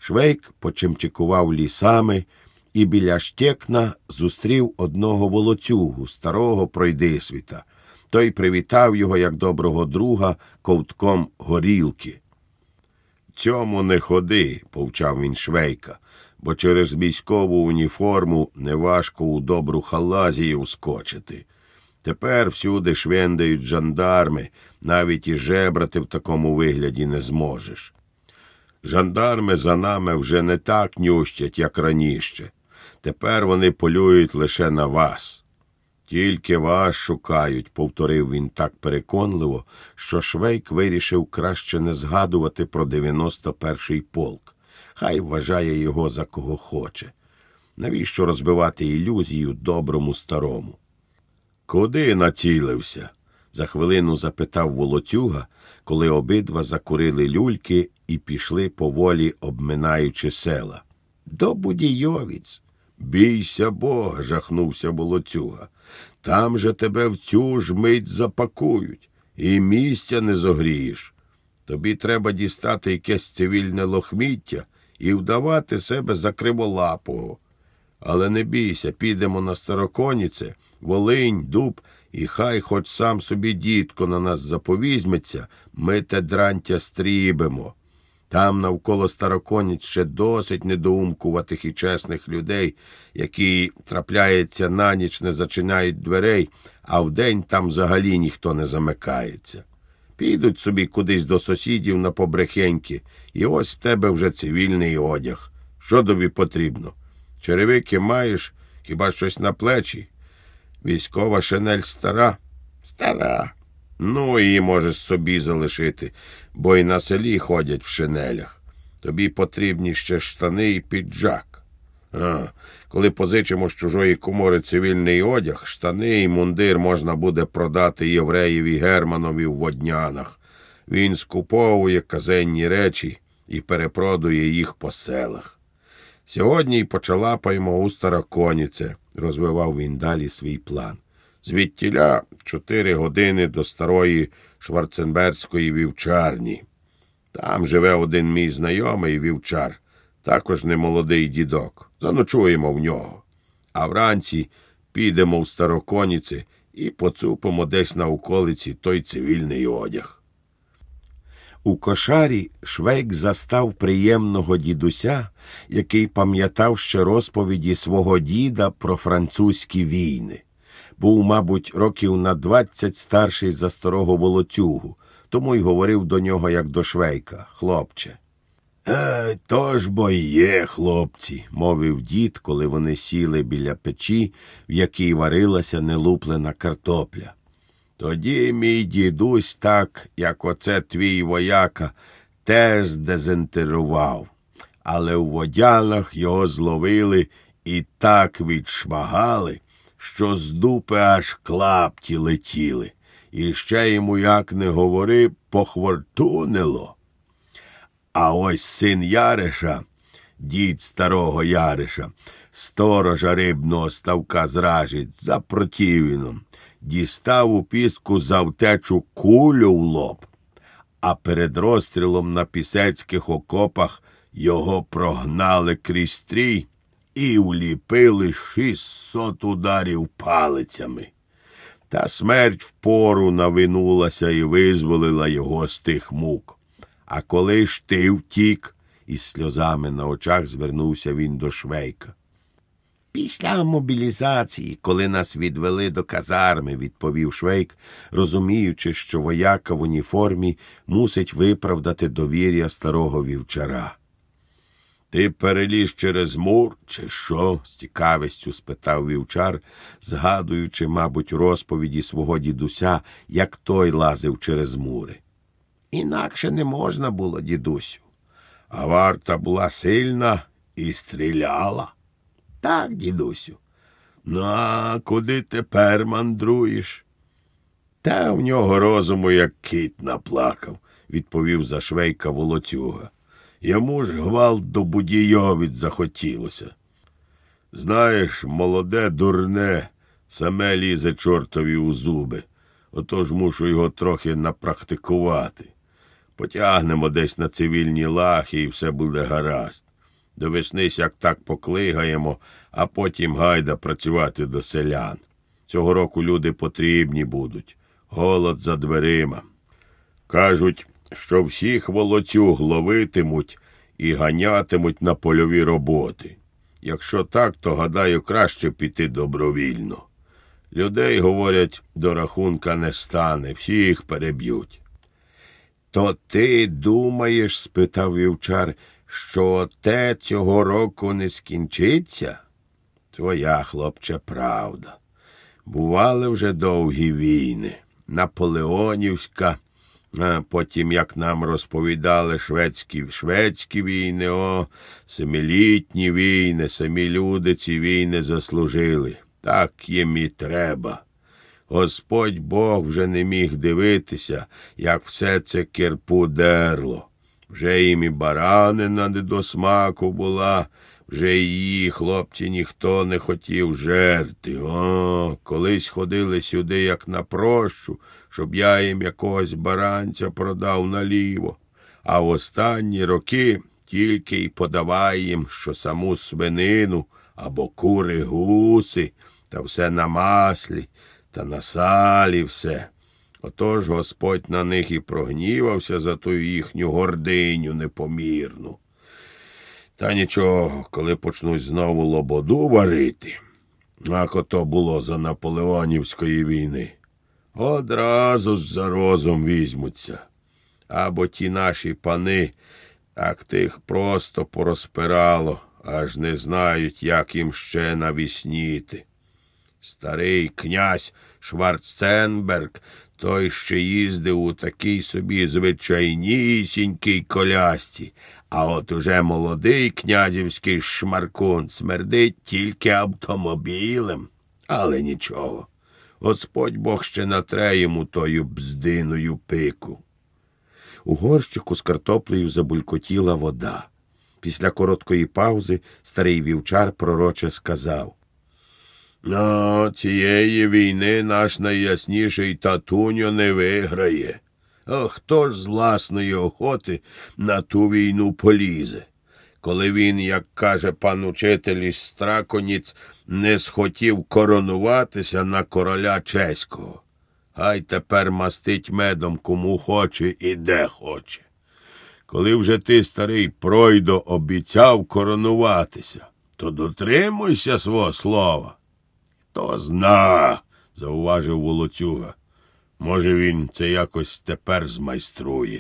Швейк почимчикував лісами і біля Штєкна зустрів одного волоцюгу, старого пройдисвіта. Той привітав його, як доброго друга, ковтком горілки. «Цьому не ходи», – повчав він Швейка, «бо через військову уніформу неважко у добру халазію вскочити. Тепер всюди швендають жандарми, навіть і жебрати в такому вигляді не зможеш. Жандарми за нами вже не так нющать, як раніше. Тепер вони полюють лише на вас». «Тільки вас шукають», – повторив він так переконливо, що Швейк вирішив краще не згадувати про 91-й полк. Хай вважає його за кого хоче. Навіщо розбивати ілюзію доброму старому? «Куди націлився?» – за хвилину запитав волоцюга, коли обидва закурили люльки і пішли поволі, обминаючи села. «До Будійовіць». «Бійся Бога», – жахнувся волоцюга. «Там же тебе в цю ж мить запакують, і місця не зогрієш. Тобі треба дістати якесь цивільне лохміття і вдавати себе за криволапого. Але не бійся, підемо на Староконіце, Волинь, Дуб, і хай хоч сам собі дідко на нас заповізьметься, ми те дрантя стрібимо. Там навколо Староконіць ще досить недоумкуватих і чесних людей, які, трапляється, на ніч не зачиняють дверей, а вдень там взагалі ніхто не замикається. Підуть собі кудись до сусідів на побрехеньки, і ось в тебе вже цивільний одяг. Що тобі потрібно? Черевики маєш, хіба щось на плечі? Військова шинель стара? Стара. Ну, її можеш собі залишити, бо й на селі ходять в шинелях. Тобі потрібні ще штани і піджак. Коли позичимо з чужої комори цивільний одяг, штани і мундир можна буде продати євреєві Германові в Воднянах. Він скуповує казенні речі і перепродує їх по селах. Сьогодні й почалапаємо у Староконіце, розвивав він далі свій план. Звідтіля 4 години до старої Шварценберзької вівчарні. Там живе один мій знайомий вівчар, також немолодий дідок. Заночуємо в нього. А вранці підемо в Староконіці і поцупимо десь на околиці той цивільний одяг. У кошарі Швейк застав приємного дідуся, який пам'ятав ще розповіді свого діда про французькі війни. Був, мабуть, років на 20 старший за старого волоцюгу, тому й говорив до нього, як до Швейка: «Хлопче». «То ж бо є, хлопці», – мовив дід, коли вони сіли біля печі, в якій варилася нелуплена картопля. «Тоді мій дідусь так, як оце твій вояка, теж дезінтерував, але у Водянах його зловили і так відшмагали, що з дупи аж клапті летіли, і ще йому, як не говори, похвортунило. А ось син Яриша, дід старого Яриша, сторожа рибного ставка з Ражиць, за Протівіном, дістав у Піску за втечу кулю в лоб, а перед розстрілом на пісецьких окопах його прогнали крізь стрій і вліпили 600 ударів палицями. Та смерть впору навинулася і визволила його з тих мук. А коли ж ти втік?» Із сльозами на очах звернувся він до Швейка. «Після мобілізації, коли нас відвели до казарми», – відповів Швейк, розуміючи, що вояка в уніформі мусить виправдати довір'я старого вівчара. «Ти переліз через мур, чи що?» – з цікавістю спитав вівчар, згадуючи, мабуть, розповіді свого дідуся, як той лазив через мури. «Інакше не можна було, дідусю». «А варта була сильна і стріляла?» «Так, дідусю». «Ну, а куди тепер мандруєш?» «Та в нього розуму, як кіт наплакав», – відповів за Швейка волоцюга. «Йому ж гвалт до Будійовіць захотілося. Знаєш, молоде дурне, саме лізе чортові у зуби, отож мушу його трохи напрактикувати. Потягнемо десь на цивільні лахи, і все буде гаразд. До весни сяк так поклигаємо, а потім гайда працювати до селян. Цього року люди потрібні будуть. Голод за дверима. Кажуть, що всіх волоцюг ловитимуть і ганятимуть на польові роботи. Якщо так, то, гадаю, краще піти добровільно. Людей, говорять, до рахунка не стане, всіх переб'ють. То ти думаєш, спитав вівчар, що те цього року не скінчиться? Твоя, хлопче, правда. Бували вже довгі війни. Наполеонівська, а потім, як нам розповідали, шведські війни, семилітні війни, самі люди ці війни заслужили. Так їм і треба. Господь Бог вже не міг дивитися, як все це кирпу дерло. Вже їм і баранина не до смаку була, вже її, хлопці, ніхто не хотів жерти. Колись ходили сюди, як на прощу, щоб я їм якогось баранця продав наліво. А в останні роки тільки й подавай їм, що саму свинину або кури-гуси, та все на маслі, та на салі все. Отож Господь на них і прогнівався за ту їхню гординю непомірну. Та нічого, коли почнуть знову лободу варити, як ото було за Наполеонівської війни, одразу за розум візьмуться. Або ті наші пани, так тих просто порозпирало, аж не знають, як їм ще навісніти. Старий князь Шварценберг, той ще їздив у такій собі звичайнісінькій колясці, а от уже молодий князівський шмаркун смердить тільки автомобілем. Але нічого, Господь Бог ще натре йому тою бздиною пику. У горщику з картоплею забулькотіла вода. Після короткої паузи старий вівчар пророче сказав: цієї війни наш найясніший татуньо не виграє. А хто ж з власної охоти на ту війну полізе? Коли він, як каже пан учитель із Страконіць, не схотів коронуватися на короля чеського. Хай тепер мастить медом кому хоче і де хоче. Коли вже ти, старий пройдо, обіцяв коронуватися, то дотримуйся свого слова. Хто зна, зауважив волоцюга. Може, він це якось тепер змайструє.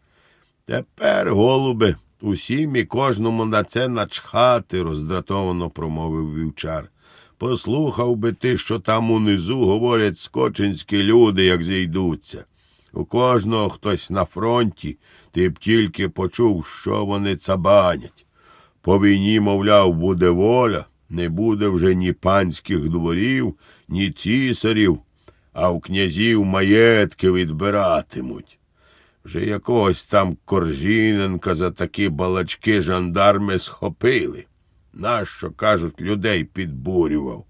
Тепер, голубе, усім і кожному на це начхати, роздратовано промовив вівчар. Послухав би ти, що там унизу говорять скочинські люди, як зійдуться. У кожного хтось на фронті, ти б тільки почув, що вони цабанять. По війні, мовляв, буде воля, не буде вже ні панських дворів, ні цісарів, а у князів маєтки відбиратимуть. Вже якогось там Коржіненка за такі балачки жандарми схопили. Нащо, кажуть, людей підбурював.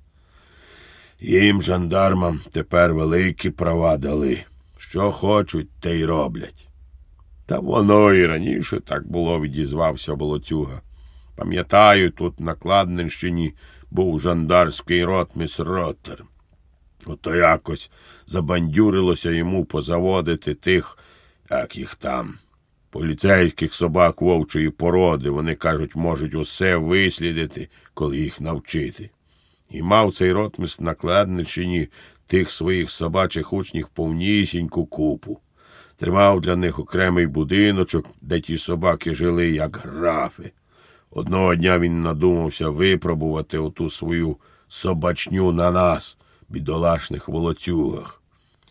Їм, жандармам, тепер великі права дали. Що хочуть, те й роблять. Та воно і раніше так було, відізвався волоцюга. Пам'ятаю, тут на Кладненщині був жандарський ротмістр Ротер. Ото якось забандюрилося йому позаводити тих, як їх там, поліцейських собак вовчої породи. Вони, кажуть, можуть усе вислідити, коли їх навчити. І мав цей ротмістр на Кладненщині тих своїх собачих учнів повнісіньку купу. Тримав для них окремий будиночок, де ті собаки жили, як графи. Одного дня він надумався випробувати оту свою собачню на нас, бідолашних волоцюгах.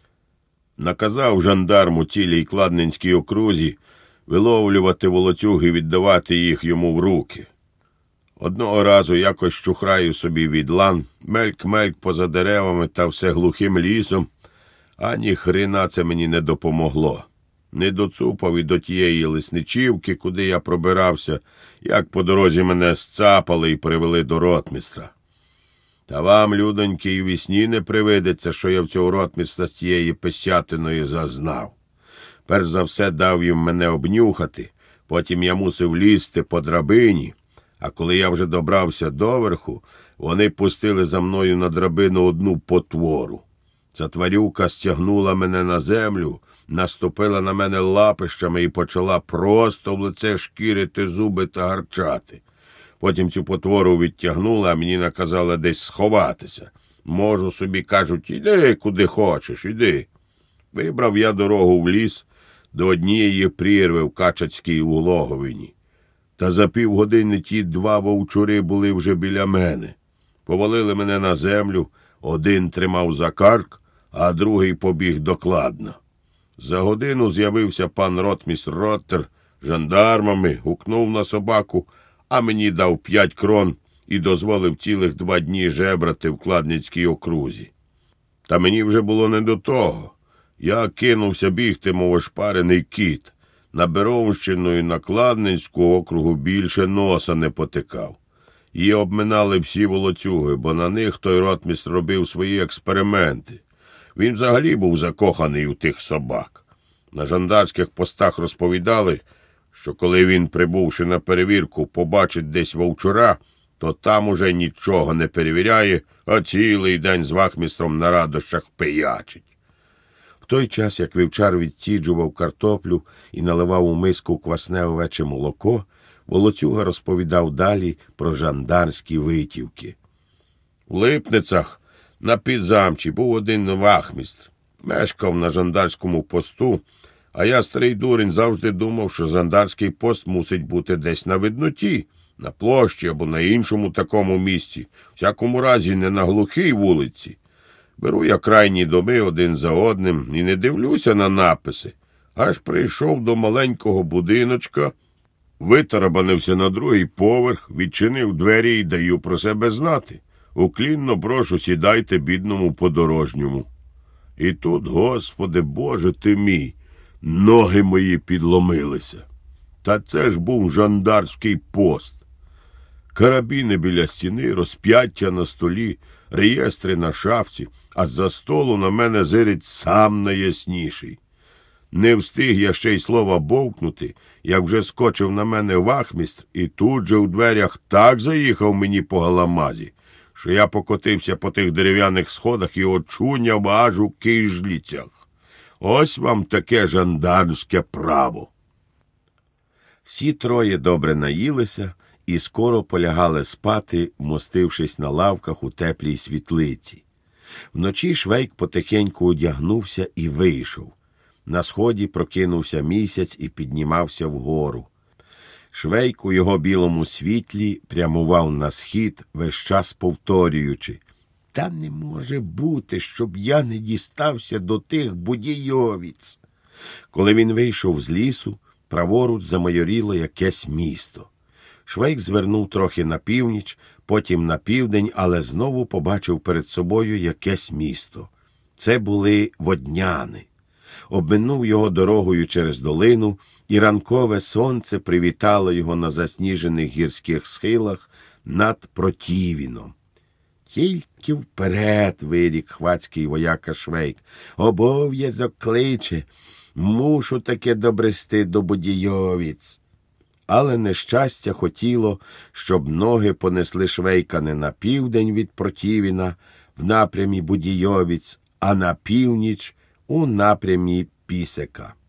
Наказав жандарму цілій Кладненській окрузі виловлювати волоцюг і віддавати їх йому в руки. Одного разу якось чухраю собі відлан, мельк-мельк поза деревами та все глухим лісом, а ні хрена це мені не допомогло. Не доцупав і до тієї лесничівки, куди я пробирався, як по дорозі мене сцапали і привели до ротмістра. Та вам, людоньки, і в вісні не привидеться, що я в цього ротмістра з тієї песятиною зазнав. Перш за все дав їм мене обнюхати, потім я мусив лізти по драбині, А коли я вже добрався доверху, вони пустили за мною на драбину одну потвору. Ця тварюка стягнула мене на землю, наступила на мене лапищами і почала просто в лице шкірити зуби та гарчати. Потім цю потвору відтягнула, а мені наказали десь сховатися. Можу собі, кажуть, іди куди хочеш, іди. Вибрав я дорогу в ліс до однієї прірви в Качацькій улоговині. Та за півгодини ті два вовчури були вже біля мене. Повалили мене на землю, один тримав за карк, а другий побіг докладно. За годину з'явився пан ротмістр Роттер жандармами, гукнув на собаку, а мені дав 5 крон і дозволив цілих 2 дні жебрати в Кладницькій окрузі. Та мені вже було не до того. Я кинувся бігти, мов ошпарений кіт. На Беровщину і на Кладницьку округу більше носа не потикав. Її обминали всі волоцюги, бо на них той ротмістр робив свої експерименти. Він взагалі був закоханий у тих собак. На жандарських постах розповідали, що коли він, прибувши на перевірку, побачить десь вовчура, то там уже нічого не перевіряє, а цілий день з вахмістром на радощах пиячить. В той час, як вівчар відціджував картоплю і наливав у миску квасне овече молоко, волоцюга розповідав далі про жандарські витівки. В Липницях на Підзамчі був один вахмістр. Мешкав на жандарському посту, а я, старий дурень, завжди думав, що жандарський пост мусить бути десь на видноті, на площі або на іншому такому місці, в всякому разі не на глухій вулиці. Беру я крайні доми один за одним і не дивлюся на написи. Аж прийшов до маленького будиночка, витарабанився на другий поверх, відчинив двері і даю про себе знати. Уклінно прошу, сідайте бідному подорожньому. І тут, Господи Боже ти мій, ноги мої підломилися. Та це ж був жандарський пост. Карабіни біля стіни, розп'яття на столі, реєстри на шафці, а з-за столу на мене зирить сам найясніший. Не встиг я ще й слова бовкнути, як вже скочив на мене вахмістр і тут же у дверях так заїхав мені по галамазі, що я покотився по тих дерев'яних сходах і очуняв аж у кижліцях. Ось вам таке жандармське право. Всі троє добре наїлися і скоро полягали спати, вмостившись на лавках у теплій світлиці. Вночі Швейк потихеньку одягнувся і вийшов. На сході прокинувся місяць і піднімався вгору. Швейк у його білому світлі прямував на схід, весь час повторюючи: «Та не може бути, щоб я не дістався до тих будійовіць». Коли він вийшов з лісу, праворуч замайоріло якесь місто. Швейк звернув трохи на північ, потім на південь, але знову побачив перед собою якесь місто. Це були Водняни. Обминув його дорогою через долину, і ранкове сонце привітало його на засніжених гірських схилах над Протівіном. «Тільки вперед!» – вирік хвацький вояка Швейк. «Обов'язок кличе! Мушу таки добрести до будійовіць!» Але нещастя хотіло, щоб ноги понесли Швейка не на південь від Протівіна, в напрямі Будійовіць, а на північ у напрямі Пісека.